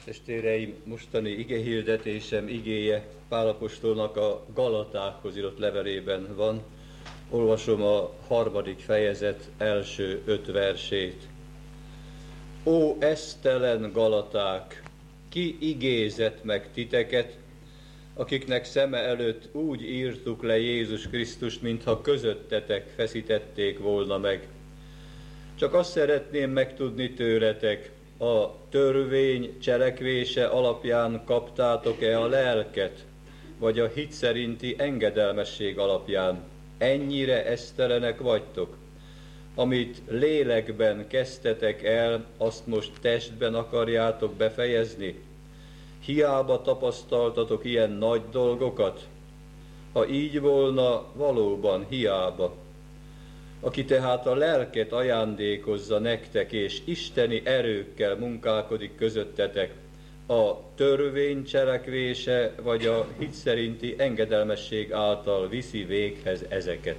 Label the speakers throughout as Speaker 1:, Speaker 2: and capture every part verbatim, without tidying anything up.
Speaker 1: Testvéreim, mostani igehirdetésem igéje Pál apostolnak a Galatákhoz írott levelében van. Olvasom a harmadik fejezet első öt versét. Ó esztelen Galaták, ki igézett meg titeket, akiknek szeme előtt úgy írtuk le Jézus Krisztust, mintha közöttetek feszítették volna meg. Csak azt szeretném megtudni tőletek, a törvény cselekvése alapján kaptátok-e a lelket, vagy a hit szerinti engedelmesség alapján? Ennyire esztelenek vagytok? Amit lélekben kezdtetek el, azt most testben akarjátok befejezni? Hiába tapasztaltatok ilyen nagy dolgokat? Ha így volna, valóban hiába. Aki tehát a lelket ajándékozza nektek, és isteni erőkkel munkálkodik közöttetek, a törvény cselekvése vagy a hit szerinti engedelmesség által viszi véghez ezeket.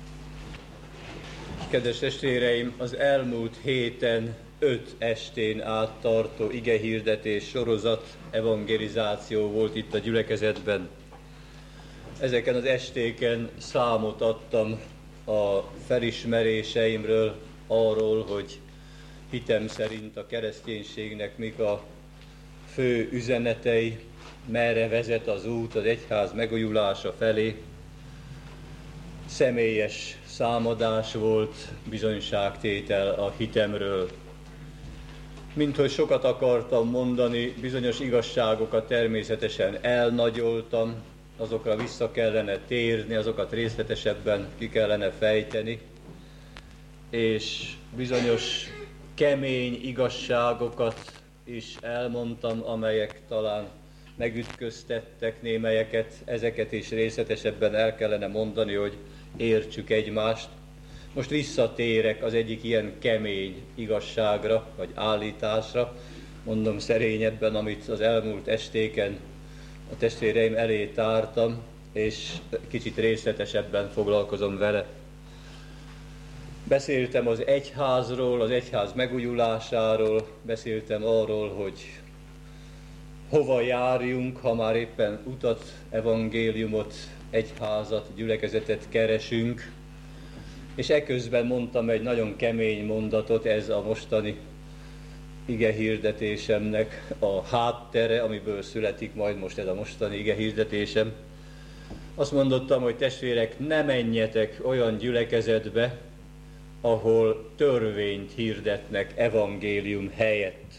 Speaker 1: Kedves testvéreim, az elmúlt héten öt estén át tartó igehirdetés sorozat, evangelizáció volt itt a gyülekezetben. Ezeken az estéken számot adtam a felismeréseimről, arról, hogy hitem szerint a kereszténységnek mik a fő üzenetei, merre vezet az út az egyház megújulása felé. Személyes számadás volt, bizonyságtétel a hitemről. Minthogy sokat akartam mondani, bizonyos igazságokat természetesen elnagyoltam, azokra vissza kellene térni, azokat részletesebben ki kellene fejteni, és bizonyos kemény igazságokat is elmondtam, amelyek talán megütköztettek némelyeket, ezeket is részletesebben el kellene mondani, hogy értsük egymást. Most visszatérek az egyik ilyen kemény igazságra, vagy állításra, mondom szerényebben, amit az elmúlt estéken a testvéreim elé tártam, és kicsit részletesebben foglalkozom vele. Beszéltem az egyházról, az egyház megújulásáról, beszéltem arról, hogy hova járjunk, ha már éppen utat, evangéliumot, egyházat, gyülekezetet keresünk. És eközben mondtam egy nagyon kemény mondatot, ez a mostani igehirdetésemnek a háttere, amiből születik majd most ez a mostani igehirdetésem. Azt mondottam, hogy testvérek, ne menjetek olyan gyülekezetbe, ahol törvényt hirdetnek evangélium helyett.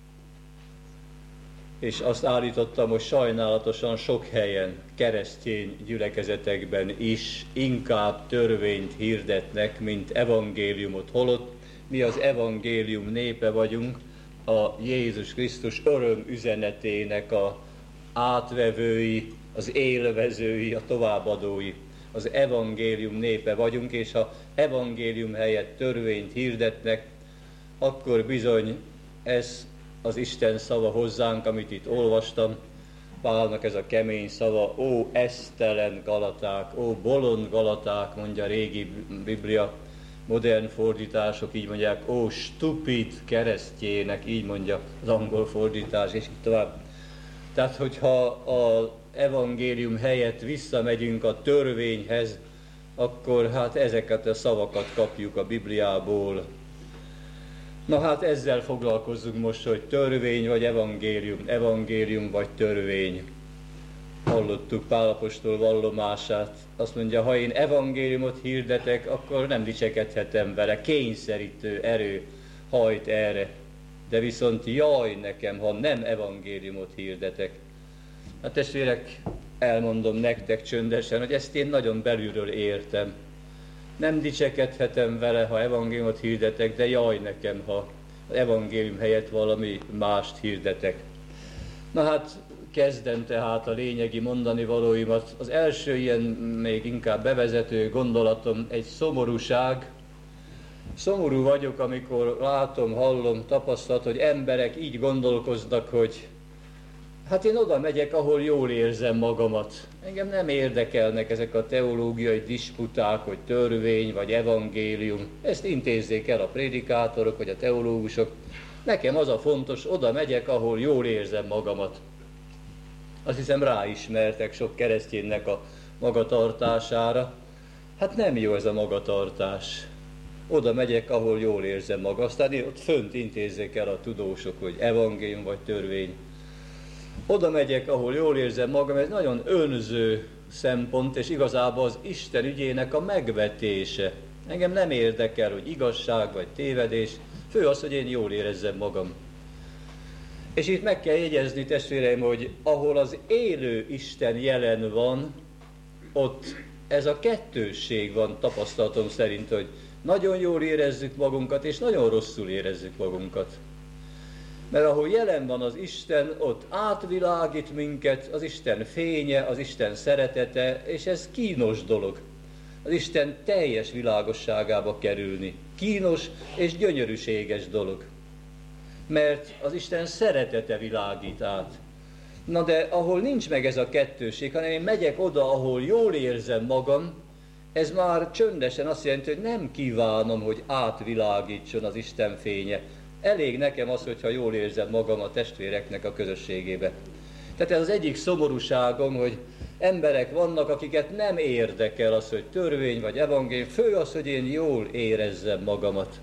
Speaker 1: És azt állítottam, hogy sajnálatosan sok helyen, keresztény gyülekezetekben is inkább törvényt hirdetnek, mint evangéliumot, holott mi az evangélium népe vagyunk, a Jézus Krisztus öröm üzenetének a átvevői, az élvezői, a továbbadói. Az evangélium népe vagyunk, és ha evangélium helyett törvényt hirdetnek, akkor bizony ez az Isten szava hozzánk, amit itt olvastam, Pálnak ez a kemény szava, ó esztelen Galaták, ó bolond Galaták, mondja a régi Biblia, modern fordítások így mondják, ó stupid keresztjének, így mondja az angol fordítás, és így tovább. Tehát, hogyha az evangélium helyett visszamegyünk a törvényhez, akkor hát ezeket a szavakat kapjuk a Bibliából. Na hát ezzel foglalkozzunk most, hogy törvény vagy evangélium, evangélium vagy törvény. Hallottuk Pál apostol vallomását, azt mondja, ha én evangéliumot hirdetek, akkor nem dicsekedhetem vele, kényszerítő erő hajt erre. De viszont jaj nekem, ha nem evangéliumot hirdetek. Hát testvérek, elmondom nektek csöndesen, hogy ezt én nagyon belülről értem. Nem dicsekedhetem vele, ha evangéliumot hirdetek, de jaj nekem, ha az evangélium helyett valami mást hirdetek. Na hát, kezdem tehát a lényegi mondani valóimat. Az első ilyen még inkább bevezető gondolatom egy szomorúság. Szomorú vagyok, amikor látom, hallom, tapasztalat, hogy emberek így gondolkoznak, hogy hát én oda megyek, ahol jól érzem magamat. Engem nem érdekelnek ezek a teológiai disputák, hogy törvény vagy evangélium. Ezt intézzék el a prédikátorok vagy a teológusok. Nekem az a fontos, oda megyek, ahol jól érzem magamat. Azt hiszem ráismertek sok kereszténynek a magatartására. Hát nem jó ez a magatartás. Oda megyek, ahol jól érzem magam. Aztán ott fönt intézzék el a tudósok, hogy evangélium vagy törvény. Oda megyek, ahol jól érzem magam, ez nagyon önző szempont, és igazából az Isten ügyének a megvetése. Engem nem érdekel, hogy igazság vagy tévedés, fő az, hogy én jól érezzem magam. És itt meg kell jegyezni, testvéreim, hogy ahol az élő Isten jelen van, ott ez a kettősség van tapasztalatom szerint, hogy nagyon jól érezzük magunkat, és nagyon rosszul érezzük magunkat. Mert ahol jelen van az Isten, ott átvilágít minket az Isten fénye, az Isten szeretete, és ez kínos dolog. Az Isten teljes világosságába kerülni. Kínos és gyönyörűséges dolog. Mert az Isten szeretete világít át. Na de ahol nincs meg ez a kettőség, hanem én megyek oda, ahol jól érzem magam, ez már csöndesen azt jelenti, hogy nem kívánom, hogy átvilágítson az Isten fénye. Elég nekem az, hogyha jól érzem magam a testvéreknek a közösségébe. Tehát ez az egyik szomorúságom, hogy emberek vannak, akiket nem érdekel az, hogy törvény vagy evangélium, fő az, hogy én jól érezzem magamat.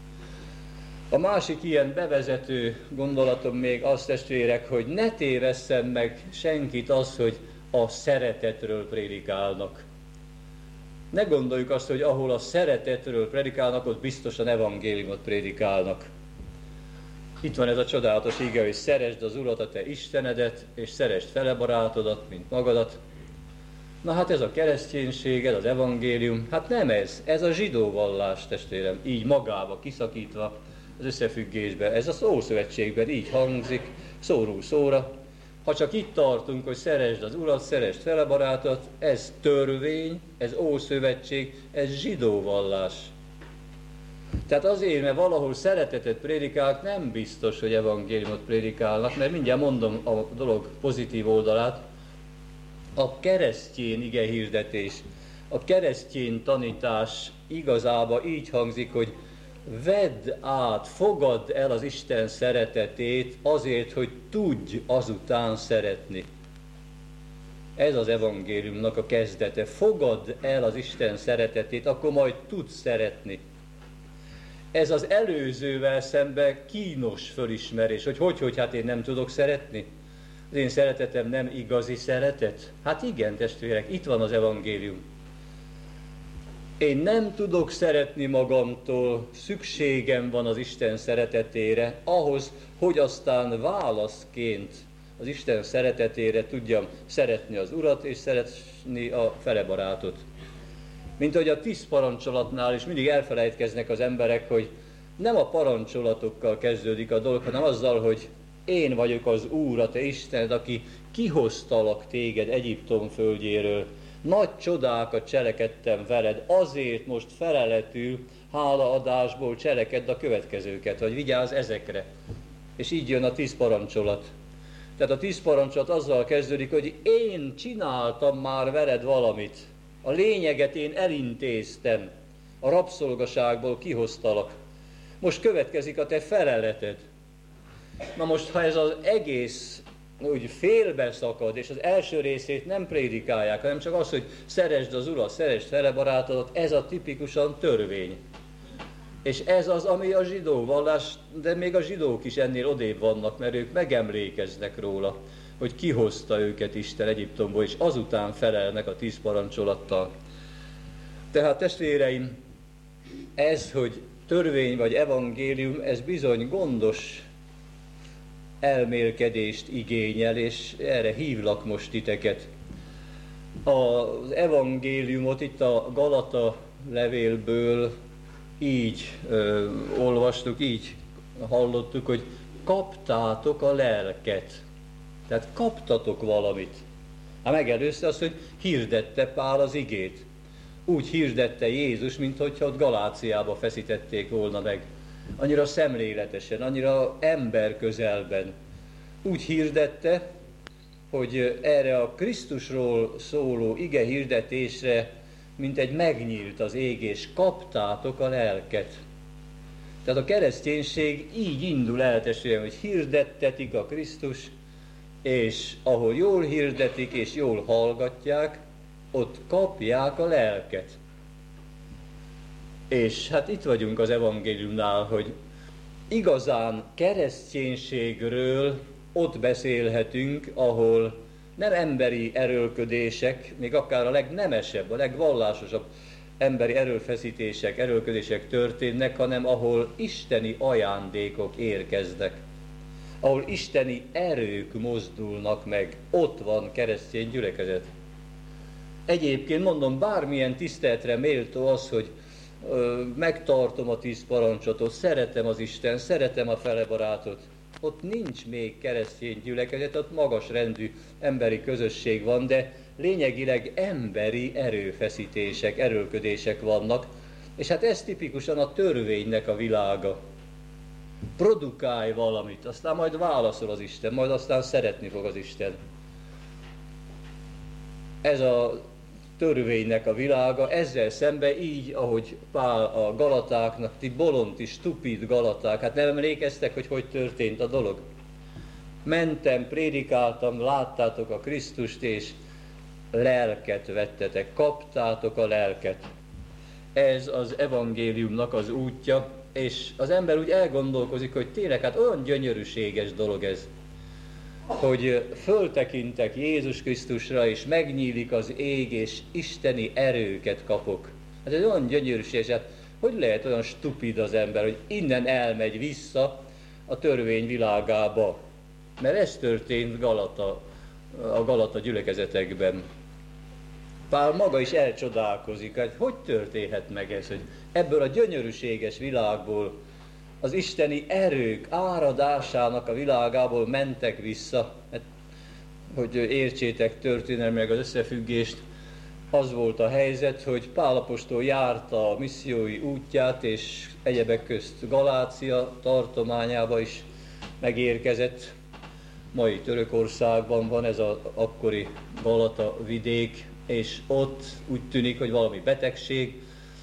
Speaker 1: A másik ilyen bevezető gondolatom még az, testvérek, hogy ne tévesszem meg senkit az, hogy a szeretetről prédikálnak. Ne gondoljuk azt, hogy ahol a szeretetről prédikálnak, ott biztosan evangéliumot prédikálnak. Itt van ez a csodálatos ige, hogy szeresd az Urat, a te Istenedet, és szeresd fele barátodat, mint magadat. Na hát ez a kereszténység, ez az evangélium, hát nem ez, ez a zsidó vallás, testvérem, így magába kiszakítva az összefüggésben. Ez az Ószövetségben így hangzik, szóról szóra. Ha csak itt tartunk, hogy szeresd az Urat, szeresd fele barátodat, ez törvény, ez Ószövetség, ez zsidó vallás. Tehát azért, mert valahol szeretetet prédikálnak, nem biztos, hogy evangéliumot prédikálnak, mert mindjárt mondom a dolog pozitív oldalát. A keresztény igehirdetés, a keresztény tanítás igazából így hangzik, hogy vedd át, fogadd el az Isten szeretetét azért, hogy tudj azután szeretni. Ez az evangéliumnak a kezdete. Fogadd el az Isten szeretetét, akkor majd tudsz szeretni. Ez az előzővel szemben kínos fölismerés, hogy hogy, hogy hát én nem tudok szeretni? Az én szeretetem nem igazi szeretet? Hát igen, testvérek, itt van az evangélium. Én nem tudok szeretni magamtól, szükségem van az Isten szeretetére, ahhoz, hogy aztán válaszként az Isten szeretetére tudjam szeretni az Urat, és szeretni a felebarátot. Mint ahogy a tíz parancsolatnál is mindig elfelejtkeznek az emberek, hogy nem a parancsolatokkal kezdődik a dolog, hanem azzal, hogy én vagyok az Úr, a te Istened, aki kihoztalak téged Egyiptom földjéről. Nagy csodákat cselekedtem veled, azért most feleletül, hálaadásból cselekedd a következőket, vagy vigyázz ezekre. És így jön a tíz parancsolat. Tehát a tíz parancsolat azzal kezdődik, hogy én csináltam már veled valamit. A lényeget én elintéztem, a rabszolgaságból kihoztalak. Most következik a te feleleted. Na most, ha ez az egész úgy félbeszakad, és az első részét nem prédikálják, hanem csak az, hogy szeresd az Urat, szeresd fele barátodat, ez a tipikusan törvény. És ez az, ami a zsidó vallás, de még a zsidók is ennél odébb vannak, mert ők megemlékeznek róla, hogy kihozta őket Isten Egyiptomból, és azután felelnek a tíz parancsolattal. Tehát testvéreim, ez, hogy törvény vagy evangélium, ez bizony gondos elmélkedést igényel, és erre hívlak most titeket. Az evangéliumot itt a Galata levélből így ö, olvastuk, így hallottuk, hogy kaptátok a lelket. Tehát kaptatok valamit. Hát megelőzte azt, hogy hirdette Pál az igét. Úgy hirdette Jézus, mintha ott Galáciába feszítették volna meg. Annyira szemléletesen, annyira ember közelben. Úgy hirdette, hogy erre a Krisztusról szóló ige hirdetésre, mint egy megnyílt az ég, és kaptátok a lelket. Tehát a kereszténység így indul el testvérem, hogy hirdettetik a Krisztus, és ahol jól hirdetik és jól hallgatják, ott kapják a lelket. És hát itt vagyunk az evangéliumnál, hogy igazán kereszténységről ott beszélhetünk, ahol nem emberi erőlködések, még akár a legnemesebb, a legvallásosabb emberi erőfeszítések, erőlködések történnek, hanem ahol isteni ajándékok érkeznek, ahol isteni erők mozdulnak meg, ott van keresztény gyülekezet. Egyébként mondom, bármilyen tiszteletre méltó az, hogy ö, megtartom a tíz parancsot, szeretem az Isten, szeretem a felebarátot, ott nincs még keresztény gyülekezet, ott magas rendű emberi közösség van, de lényegileg emberi erőfeszítések, erőlködések vannak, és hát ez tipikusan a törvénynek a világa. Produkálj valamit, aztán majd válaszol az Isten, majd aztán szeretni fog az Isten. Ez a törvénynek a világa, ezzel szemben így, ahogy Pál a galatáknak, ti bolond, ti stupid galaták, hát nem emlékeztek, hogy hogy történt a dolog? Mentem, prédikáltam, láttátok a Krisztust, és lelket vettetek, kaptátok a lelket. Ez az evangéliumnak az útja, és az ember úgy elgondolkozik, hogy tényleg hát olyan gyönyörűséges dolog ez, hogy föltekintek Jézus Krisztusra, és megnyílik az ég, és isteni erőket kapok. Hát ez olyan gyönyörűséges, hát hogy lehet olyan stupid az ember, hogy innen elmegy vissza a törvény világába. Mert ez történt Galata, a Galata gyülekezetekben. Pál maga is elcsodálkozik, hogy hogy történhet meg ez, hogy ebből a gyönyörűséges világból, az isteni erők áradásának a világából mentek vissza. Hát, hogy értsétek történelmileg az összefüggést, az volt a helyzet, hogy Pál apostol járta a missziói útját, és egyebek közt Galácia tartományába is megérkezett. Mai Törökországban van ez az akkori Galata vidék, és ott úgy tűnik, hogy valami betegség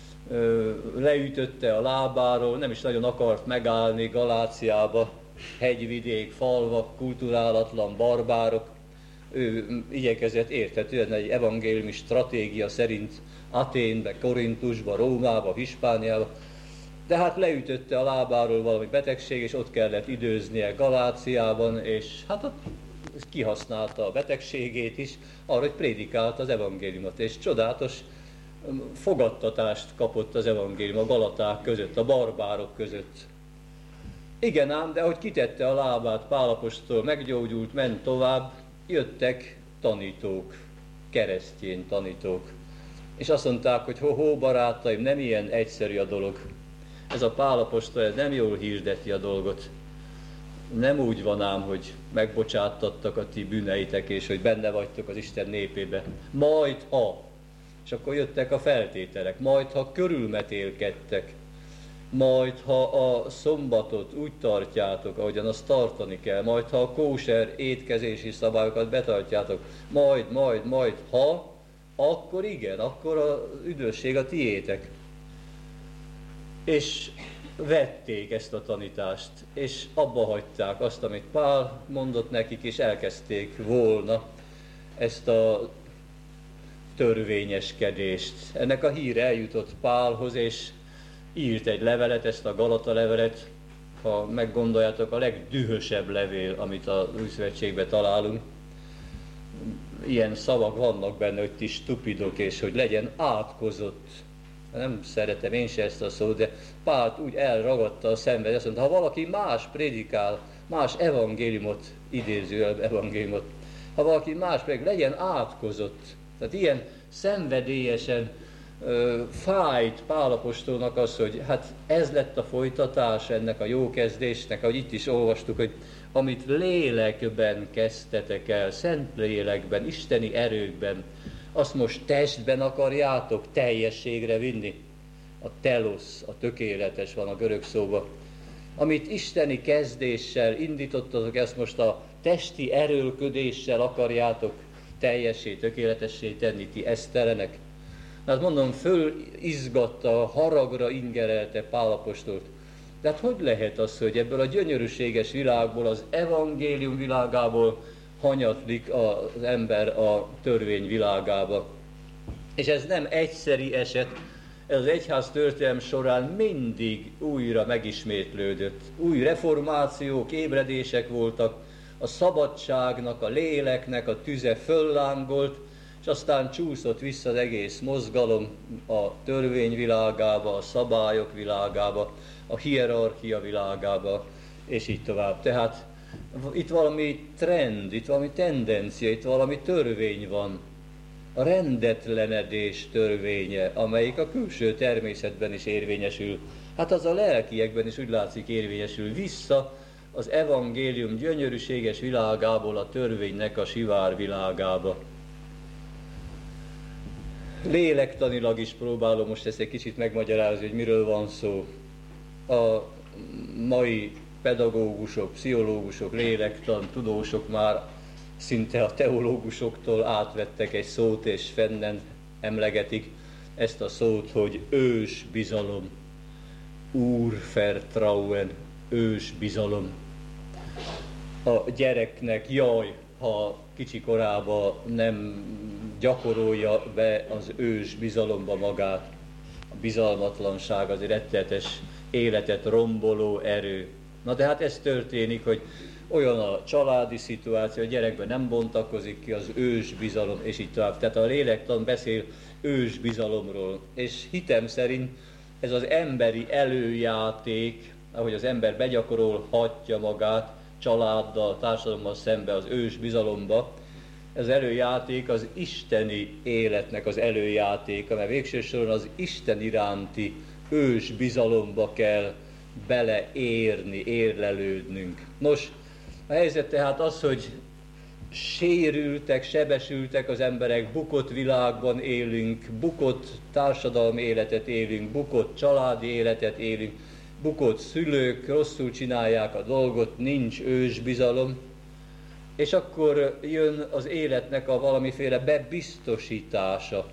Speaker 1: leütötte a lábáról, nem is nagyon akart megállni Galáciába, hegyvidék, falvak, kulturálatlan barbárok. Ő igyekezett érthetően egy evangéliumi stratégia szerint Athénbe, Korintusba, Rómába, Hispániába, de hát leütötte a lábáról valami betegség, és ott kellett időznie Galáciában, és hát ott kihasználta a betegségét is arra, hogy prédikálta az evangéliumot, és csodálatos fogadtatást kapott az evangélium a galaták között, a barbárok között. Igen ám, de ahogy kitette a lábát Pál apostol, meggyógyult, ment tovább, jöttek tanítók, keresztény tanítók. És azt mondták, hogy ho-ho barátaim, nem ilyen egyszerű a dolog. Ez a Pál apostol, ez nem jól hirdeti a dolgot. Nem úgy van ám, hogy megbocsáttattak a ti bűneitek, és hogy benne vagytok az Isten népébe. Majd ha. És akkor jöttek a feltételek. Majd ha körülmetélkedtek. Majd ha a szombatot úgy tartjátok, ahogyan azt tartani kell. Majd ha a kóser étkezési szabályokat betartjátok. Majd, majd, majd ha. Akkor igen, akkor az üdvösség a tiétek. És vették ezt a tanítást, és abba hagyták azt, amit Pál mondott nekik, és elkezdték volna ezt a törvényeskedést. Ennek a híre eljutott Pálhoz, és írt egy levelet, ezt a Galata levelet, ha meggondoljátok, a legdühösebb levél, amit az Új Szövetségben találunk. Ilyen szavak vannak benne, hogy ti stupidok, és hogy legyen átkozott. Nem szeretem én se ezt a szót, de Pált úgy elragadta a szenved, azt mondta, ha valaki más prédikál, más evangéliumot, idéző evangéliumot, ha valaki más prédikál, legyen átkozott. Tehát ilyen szenvedélyesen ö, fájt Pál apostolnak az, hogy hát ez lett a folytatás ennek a jó kezdésnek, ahogy itt is olvastuk, hogy amit lélekben kezdtetek el, szent lélekben, isteni erőkben, azt most testben akarjátok teljességre vinni. A telosz, a tökéletes van a görög szóban. Amit isteni kezdéssel indítottatok, ezt most a testi erőlködéssel akarjátok teljessé, tökéletessé tenni, ti esztelenek. Hát mondom, fölizgatta, haragra ingerelte Pál apostolt, De hát hogy lehet az, hogy ebből a gyönyörűséges világból, az evangélium világából hanyatlik az ember a törvény világába? És ez nem egyszeri eset, ez az egyház történelem során mindig újra megismétlődött. Új reformációk, ébredések voltak, a szabadságnak, a léleknek a tüze föllángolt, és aztán csúszott vissza az egész mozgalom a törvény világába, a szabályok világába, a hierarchia világába, és így tovább. Tehát itt valami trend, itt valami tendencia, itt valami törvény van. A rendetlenedés törvénye, amelyik a külső természetben is érvényesül. Hát az a lelkiekben is úgy látszik érvényesül vissza az evangélium gyönyörűséges világából a törvénynek a sivár világába. Lélektanilag is próbálom most ezt egy kicsit megmagyarázni, hogy miről van szó. A mai pedagógusok, pszichológusok, lélektan, tudósok már szinte a teológusoktól átvettek egy szót, és fennen emlegetik ezt a szót, hogy ős bizalom. Urvertrauen, ős bizalom. A gyereknek jaj, ha kicsi korában nem gyakorolja be az ős bizalomba magát. A bizalmatlanság az egy rettenetes életet romboló erő. Na de hát ez történik, hogy olyan a családi szituáció, a gyerekben nem bontakozik ki az ős bizalom, és így tovább. Tehát a lélektan beszél ős bizalomról. És hitem szerint ez az emberi előjáték, ahogy az ember begyakorolhatja magát családdal, társadalommal szembe az ős bizalomba, ez előjáték az isteni életnek az előjátéka, mert végső soron az Isten iránti ős bizalomba kell beleérni, érlelődnünk. Nos, a helyzet tehát az, hogy sérültek, sebesültek az emberek, bukott világban élünk, bukott társadalmi életet élünk, bukott családi életet élünk, bukott szülők rosszul csinálják a dolgot, nincs ősbizalom, és akkor jön az életnek a valamiféle bebiztosítása.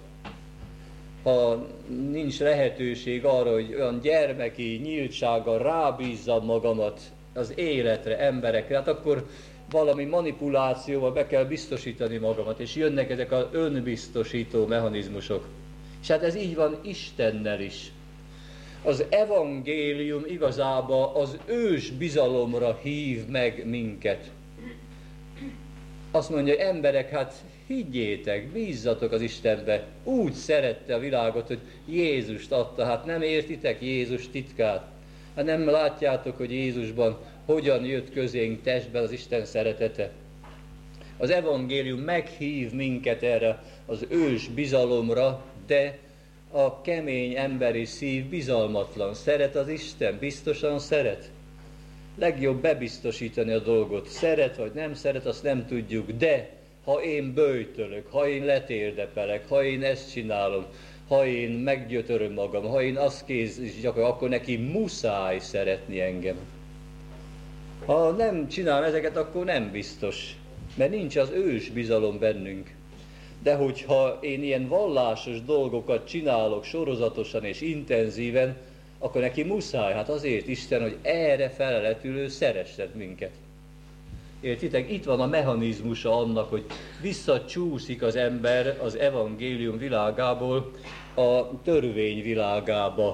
Speaker 1: Ha nincs lehetőség arra, hogy olyan gyermeki nyíltsággal rábízzam magamat az életre, emberekre, hát akkor valami manipulációval be kell biztosítani magamat, és jönnek ezek az önbiztosító mechanizmusok. És hát ez így van Istennel is. Az evangélium igazából az ős bizalomra hív meg minket. Azt mondja, hogy emberek, hát higgyétek, bízzatok az Istenbe. Úgy szerette a világot, hogy Jézust adta. Hát nem értitek Jézus titkát? Hát nem látjátok, hogy Jézusban hogyan jött közénk testben az Isten szeretete? Az evangélium meghív minket erre az ős bizalomra, de a kemény emberi szív bizalmatlan. Szeret az Isten? Biztosan szeret. Legjobb bebiztosítani a dolgot. Szeret vagy nem szeret, azt nem tudjuk, de ha én böjtölök, ha én letérdepelek, ha én ezt csinálom, ha én meggyötöröm magam, ha én azt kéz, akkor neki muszáj szeretni engem. Ha nem csinálom ezeket, akkor nem biztos, mert nincs az ős bizalom bennünk. De hogyha én ilyen vallásos dolgokat csinálok sorozatosan és intenzíven, akkor neki muszáj, hát azért Isten, hogy erre feleletülő szeresset minket. Értitek? Itt van a mechanizmusa annak, hogy visszacsúszik az ember az evangélium világából a törvény világába.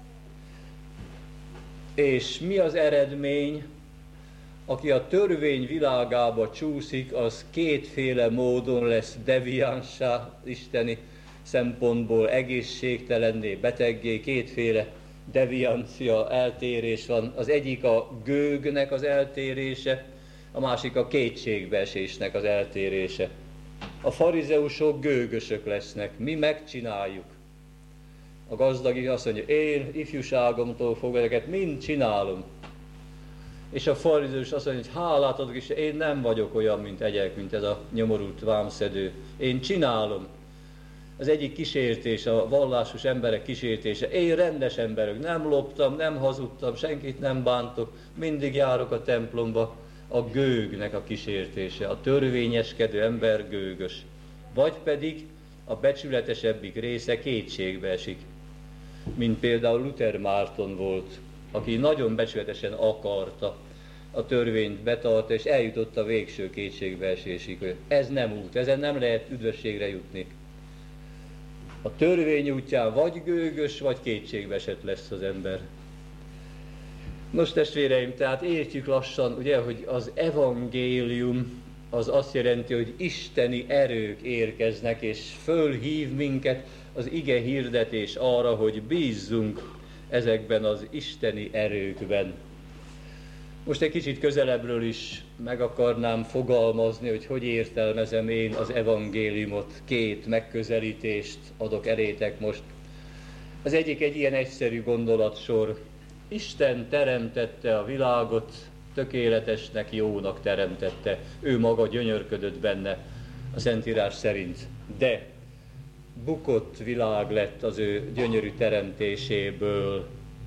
Speaker 1: És mi az eredmény? Aki a törvény világába csúszik, az kétféle módon lesz deviánssá isteni szempontból, egészségtelenné, beteggé, kétféle deviancia, eltérés van. Az egyik a gőgnek az eltérése, a másik a kétségbeesésnek az eltérése. A farizeusok gőgösök lesznek, mi megcsináljuk. A gazdag azt mondja, én ifjúságomtól fogva ezeket mind csinálom. És a farizeus azt mondja, hogy hálát adok, és én nem vagyok olyan, mint egyek, mint ez a nyomorult vámszedő. Én csinálom. Az egyik kísértés, a vallásos emberek kísértése. Én rendes emberök, nem loptam, nem hazudtam, senkit nem bántok, mindig járok a templomba. A gőgnek a kísértése, a törvényeskedő ember gőgös. Vagy pedig a becsületesebbik része kétségbe esik, mint például Luther Márton volt. aki nagyon becsületesen akarta a törvényt betartani, és eljutott a végső kétségbeesésig, hogy ez nem út, ezen nem lehet üdvösségre jutni. A törvény útján vagy gőgös, vagy kétségbeesett lesz az ember. Nos, testvéreim, tehát értjük lassan, ugye, hogy az evangélium az azt jelenti, hogy isteni erők érkeznek, és fölhív minket az ige hirdetés arra, hogy bízzunk ezekben az isteni erőkben. Most egy kicsit közelebbről is meg akarnám fogalmazni, hogy hogy értelmezem én az evangéliumot. Két megközelítést adok elétek most. Az egyik egy ilyen egyszerű gondolatsor. Isten teremtette a világot, tökéletesnek, jónak teremtette. Ő maga gyönyörködött benne a Szentírás szerint. De bukott világ lett az ő gyönyörű teremtéséből.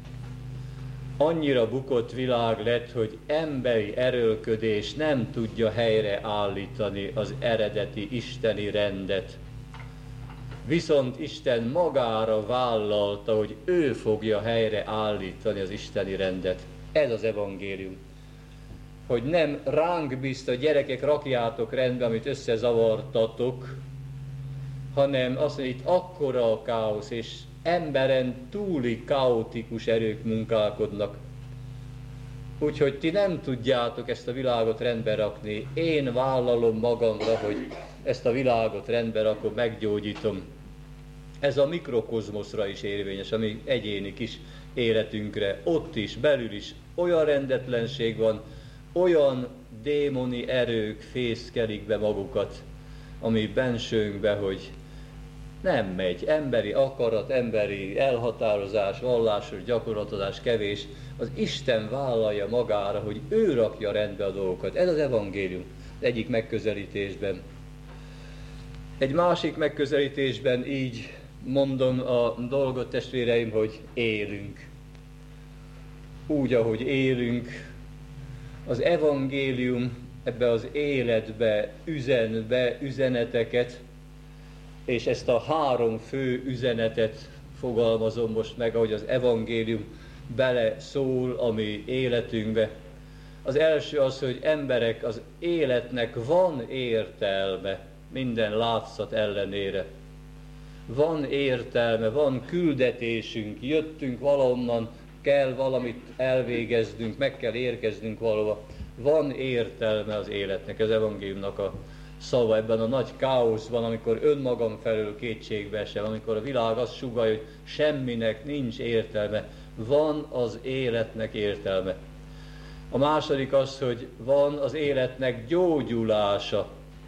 Speaker 1: Annyira bukott világ lett, hogy emberi erőlködés nem tudja helyreállítani az eredeti isteni rendet. Viszont Isten magára vállalta, hogy ő fogja helyreállítani az isteni rendet. Ez az evangélium. Hogy nem ránk bízta, gyerekek, rakjátok rendbe, amit összezavartatok, hanem azt mondja, itt akkora a káosz, és emberen túli kaotikus erők munkálkodnak. Úgyhogy ti nem tudjátok ezt a világot rendbe rakni. Én vállalom magamra, hogy ezt a világot rendbe rakom, meggyógyítom. Ez a mikrokozmoszra is érvényes, ami egyéni kis életünkre. Ott is, belül is olyan rendetlenség van, olyan démoni erők fészkelik be magukat, ami bensőnkbe, hogy nem megy. Emberi akarat, emberi elhatározás, vallásos gyakorlatozás kevés. Az Isten vállalja magára, hogy ő rakja rendbe a dolgokat. Ez az evangélium egyik megközelítésben. Egy másik megközelítésben így mondom a dolgot, testvéreim, hogy élünk. Úgy, ahogy élünk, az evangélium ebbe az életbe üzen be üzeneteket, és ezt a három fő üzenetet fogalmazom most meg, ahogy az evangélium bele szól a mi életünkbe. Az első az, hogy emberek, az életnek van értelme minden látszat ellenére. Van értelme, van küldetésünk, jöttünk valahonnan, kell valamit elvégeznünk, meg kell érkeznünk valahova. Van értelme az életnek, az evangéliumnak a szava ebben a nagy káoszban, amikor önmagam felől kétségbe esem, amikor a világ azt sugallja, hogy semminek nincs értelme. Van az életnek értelme. A második az, hogy van az életnek gyógyulása.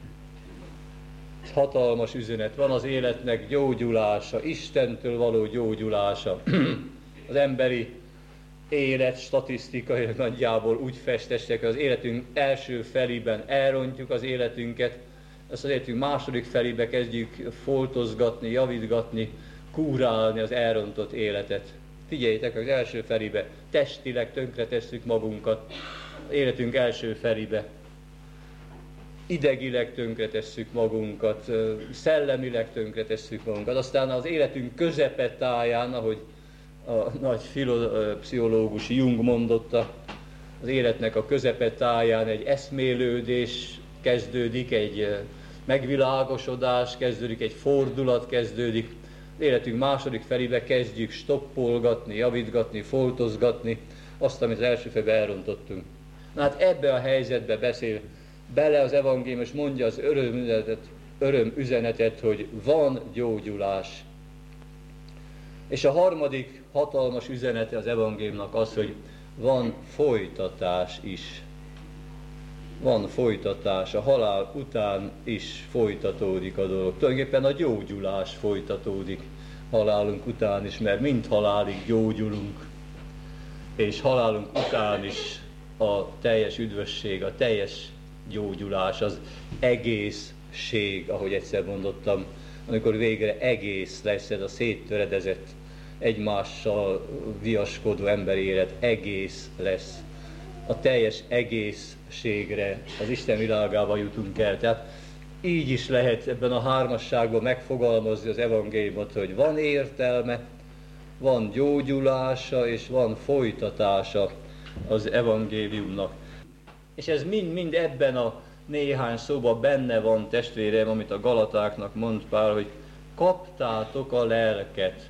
Speaker 1: Hatalmas üzenet. Van az életnek gyógyulása, Istentől való gyógyulása. Az emberi élet statisztikai nagyjából úgy festestek, hogy az életünk első felében elrontjuk az életünket, ezt az életünk második felébe kezdjük foltozgatni, javítgatni, kúrálni az elrontott életet. Figyeljétek, az első felébe testileg tönkretesszük magunkat, az életünk első felébe. Idegileg tönkretesszük magunkat, szellemileg tönkretesszük magunkat. Aztán az életünk közepetáján, ahogy a nagy pszichológus Jung mondotta, az életnek a közepetáján egy eszmélődés kezdődik, egy megvilágosodás kezdődik, egy fordulat kezdődik. Az életünk második felébe kezdjük stoppolgatni, javítgatni, foltozgatni azt, amit az első felében elrontottunk. Na hát ebbe a helyzetbe beszél bele az evangélium, és mondja az örömüzenetet, örömüzenetet, hogy van gyógyulás. És a harmadik hatalmas üzenete az evangéliumnak az, hogy van folytatás is. Van folytatás, a halál után is folytatódik a dolog. Tulajdonképpen a gyógyulás folytatódik halálunk után is, mert mind halálig gyógyulunk, és halálunk után is a teljes üdvösség, a teljes gyógyulás, az egészség, ahogy egyszer mondottam, amikor végre egész lesz ez a széttöredezett, egymással viaskodó emberi élet, egész lesz. A teljes egészségre, az Isten világába jutunk el. Tehát így is lehet ebben a hármasságban megfogalmazni az evangéliumot, hogy van értelme, van gyógyulása és van folytatása az evangéliumnak. És ez mind-mind ebben a néhány szóban benne van, testvérem, amit a Galatáknak mond Pál, hogy kaptátok a lelket.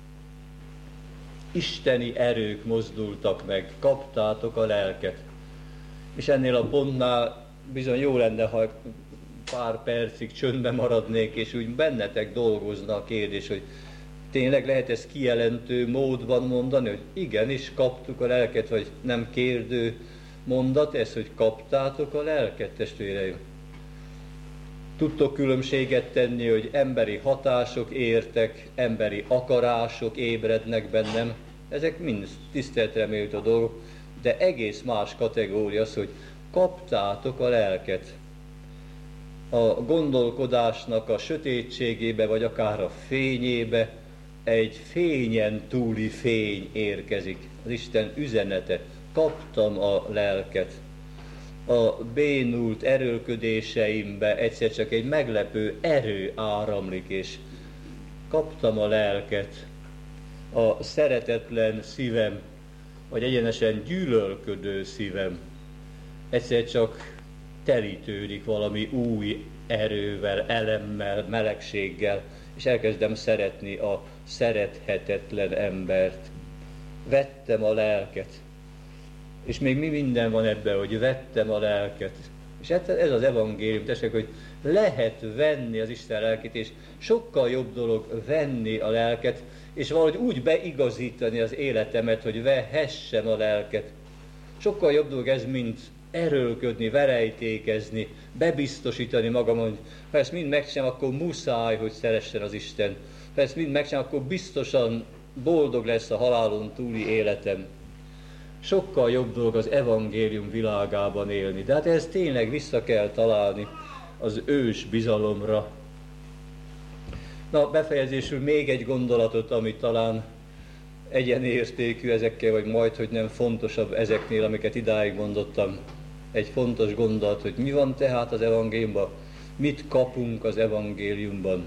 Speaker 1: Isteni erők mozdultak meg, kaptátok a lelket. És ennél a pontnál bizony jó lenne, ha pár percig csöndben maradnék, és úgy bennetek dolgozna a kérdés, hogy tényleg lehet ezt kijelentő módban mondani, hogy igenis kaptuk a lelket, vagy nem kérdő mondat ez, hogy kaptátok a lelket, testvéreim. Tudtok különbséget tenni, hogy emberi hatások értek, emberi akarások ébrednek bennem, ezek mind tiszteletre méltó dolgok, de egész más kategória az, hogy kaptátok a lelket. A gondolkodásnak a sötétségébe, vagy akár a fényébe egy fényen túli fény érkezik. Az Isten üzenete. Kaptam a lelket. A bénult erőlködéseimbe egyszer csak egy meglepő erő áramlik, és kaptam a lelket. A szeretetlen szívem, vagy egyenesen gyűlölködő szívem egyszer csak telítődik valami új erővel, elemmel, melegséggel, és elkezdem szeretni a szerethetetlen embert. Vettem a lelket. És még mi minden van ebben, hogy vettem a lelket. És ez az evangélium, tessék, hogy lehet venni az Isten lelkét, és sokkal jobb dolog venni a lelket, és valahogy úgy beigazítani az életemet, hogy vehessem a lelket. Sokkal jobb dolog ez, mint erőlködni, verejtékezni, bebiztosítani magam, hogy ha ezt mind megcsinálom, akkor muszáj, hogy szeressen az Isten. Ha ezt mind megcsinálom, akkor biztosan boldog lesz a halálon túli életem. Sokkal jobb dolog az evangélium világában élni. De hát ez tényleg vissza kell találni az ős bizalomra. Na, befejezésül még egy gondolatot, ami talán egyenértékű ezekkel, vagy majd, hogy nem fontosabb ezeknél, amiket idáig mondottam. Egy fontos gondolat, hogy mi van tehát az evangéliumban, mit kapunk az evangéliumban.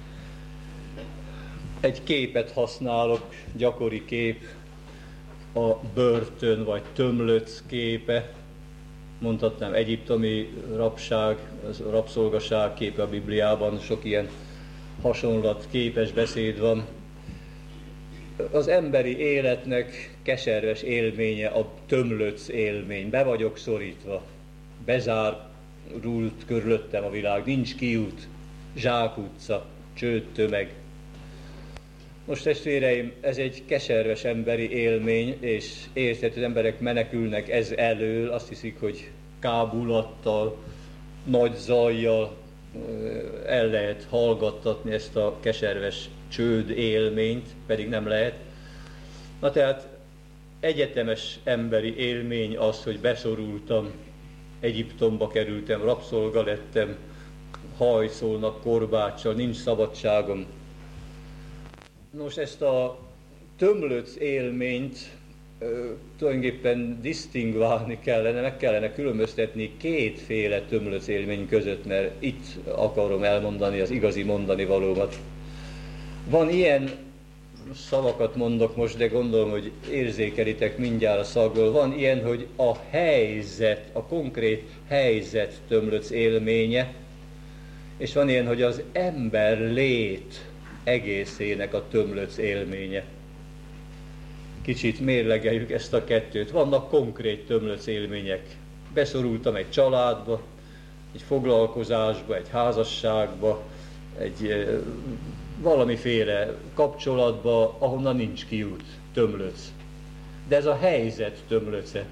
Speaker 1: Egy képet használok, gyakori kép, a börtön vagy tömlöc képe, mondhatnám egyiptomi rabság, rabszolgaság képe a Bibliában, sok ilyen hasonlat, képes beszéd van. Az emberi életnek keserves élménye a tömlöc élmény. Be vagyok szorítva, bezárult körülöttem a világ, nincs kiút, zsákutca, csődtömeg. Most testvéreim, ez egy keserves emberi élmény, és érted, az emberek menekülnek ez elől, azt hiszik, hogy kábulattal, nagy zajjal el lehet hallgattatni ezt a keserves csőd élményt, pedig nem lehet. Na tehát egyetemes emberi élmény az, hogy beszorultam, Egyiptomba kerültem, rabszolga lettem, hajszolnak korbáccsal, nincs szabadságom. Nos, ezt a tömlöc élményt e, tulajdonképpen disztingválni kellene, meg kellene különböztetni kétféle tömlöc élmény között, mert itt akarom elmondani az igazi mondani valómat. Van ilyen, szavakat mondok most, de gondolom, hogy érzékelitek mindjárt a szagból, van ilyen, hogy a helyzet, a konkrét helyzet tömlöc élménye, és van ilyen, hogy az ember lét egészének a tömlöc élménye. Kicsit mérlegeljük ezt a kettőt. Vannak konkrét tömlöc élmények. Beszorultam egy családba, egy foglalkozásba, egy házasságba, egy valamiféle kapcsolatba, ahonnan nincs kiút, tömlöc. De ez a helyzet tömlöce.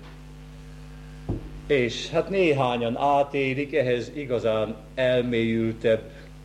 Speaker 1: És hát néhányan átélik, ehhez igazán elmélyültebb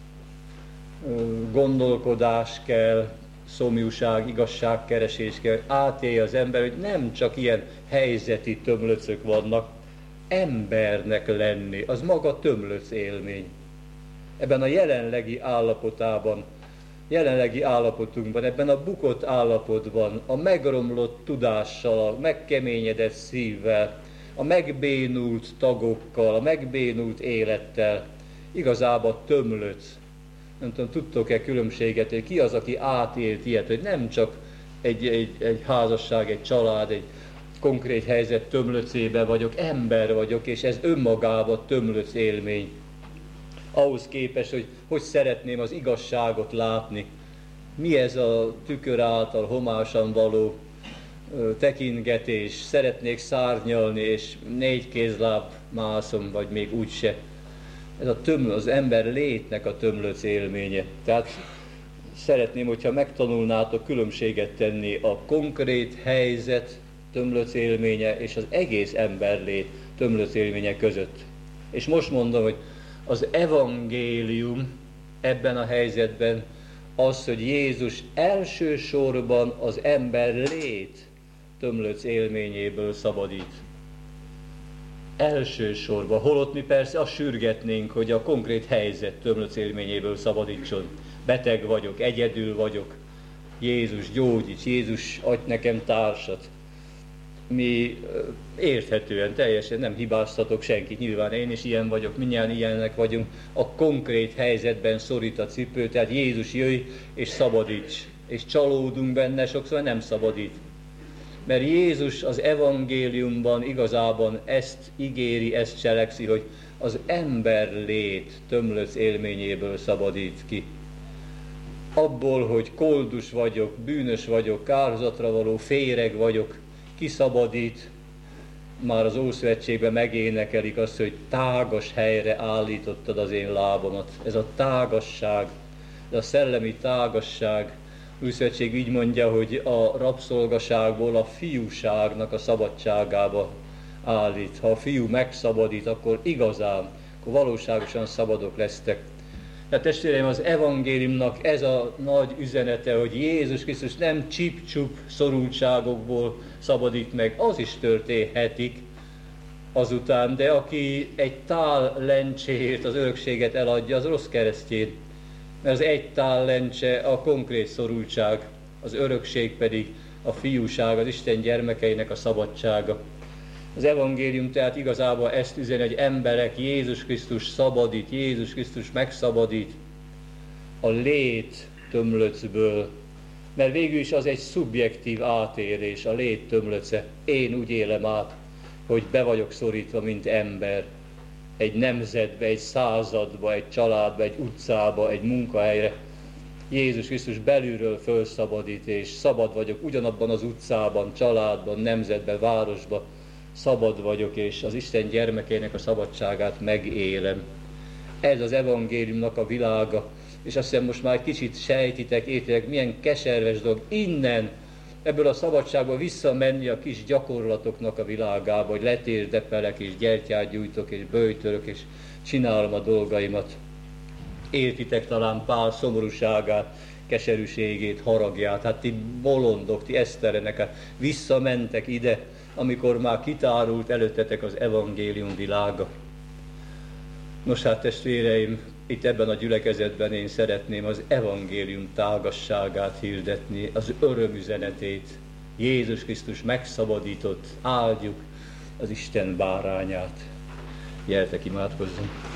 Speaker 1: gondolkodás kell, szomjúság, igazságkeresés kell, átélje az ember, hogy nem csak ilyen helyzeti tömlöcök vannak, embernek lenni, az maga tömlöc élmény. Ebben a jelenlegi állapotában, jelenlegi állapotunkban, ebben a bukott állapotban, a megromlott tudással, a megkeményedett szívvel, a megbénult tagokkal, a megbénult élettel, igazából tömlöc. Nem tudom, tudtok-e különbséget, hogy ki az, aki átélt ilyet, hogy nem csak egy, egy, egy házasság, egy család, egy konkrét helyzet tömlöcébe vagyok, ember vagyok, és ez önmagában tömlöc élmény. Ahhoz képest, hogy hogy szeretném az igazságot látni. Mi ez a tükör által homásan való ö, tekintgetés, szeretnék szárnyalni, és négy kézláb mászom, vagy még úgyse. Ez a tömlő, az ember létnek a tömlöc élménye. Tehát szeretném, hogyha megtanulnátok különbséget tenni a konkrét helyzet tömlöc élménye és az egész emberlét tömlöc élménye között. És most mondom, hogy az evangélium ebben a helyzetben az, hogy Jézus elsősorban az ember lét tömlöc élményéből szabadít. Elsősorban, holott mi persze azt sürgetnénk, hogy a konkrét helyzet tömlöc élményéből szabadítson. Beteg vagyok, egyedül vagyok, Jézus gyógyíts, Jézus adj nekem társat. Mi érthetően, teljesen nem hibáztatok senkit, nyilván én is ilyen vagyok, mindjárt ilyenek vagyunk, a konkrét helyzetben szorít a cipő, tehát Jézus jöjj és szabadíts, és csalódunk benne, sokszor nem szabadít. Mert Jézus az evangéliumban igazában ezt ígéri, ezt cselekszi, hogy az ember lét tömlöc élményéből szabadít ki. Abból, hogy koldus vagyok, bűnös vagyok, kározatra való féreg vagyok, kiszabadít. Már az Ószövetségben megénekelik azt, hogy tágas helyre állítottad az én lábamat. Ez a tágasság, ez a szellemi tágasság. Az Ószövetség így mondja, hogy a rabszolgaságból a fiúságnak a szabadságába állít. Ha a fiú megszabadít, akkor igazán, akkor valóságosan szabadok lesztek. Tehát testvéreim, az evangéliumnak ez a nagy üzenete, hogy Jézus Krisztus nem csip-csup szorultságokból szabadít meg, az is történhetik azután, de aki egy tál lencséért az örökséget eladja, az rossz keresztény. Mert az egy tál lencse a konkrét szorultság, az örökség pedig a fiúság, az Isten gyermekeinek a szabadsága. Az evangélium tehát igazából ezt üzeni, hogy emberek, Jézus Krisztus szabadít, Jézus Krisztus megszabadít a lét tömlöcből. Mert végül is az egy szubjektív átérés, a lét tömlöce. Én úgy élem át, hogy be vagyok szorítva, mint ember. Egy nemzetbe, egy századba, egy családba, egy utcába, egy munkahelyre. Jézus Krisztus belülről fölszabadít, és szabad vagyok ugyanabban az utcában, családban, nemzetben, városban. Szabad vagyok, és az Isten gyermekének a szabadságát megélem. Ez az evangéliumnak a világa, és azt hiszem most már kicsit sejtitek, értitek, milyen keserves dolog innen, ebből a szabadságból visszamenni a kis gyakorlatoknak a világába, hogy letérdepelek, és gyertyát gyújtok, és böjtölök, és csinálom a dolgaimat. Értitek talán Pál szomorúságát, keserűségét, haragját, hát ti bolondok, ti esztelenek, hát visszamentek ide, amikor már kitárult előttetek az evangélium világa. Nos hát testvéreim, itt ebben a gyülekezetben én szeretném az evangélium tágasságát hirdetni, az örömüzenetét. Jézus Krisztus megszabadított, áldjuk az Isten bárányát. Gyertek, imádkozzunk!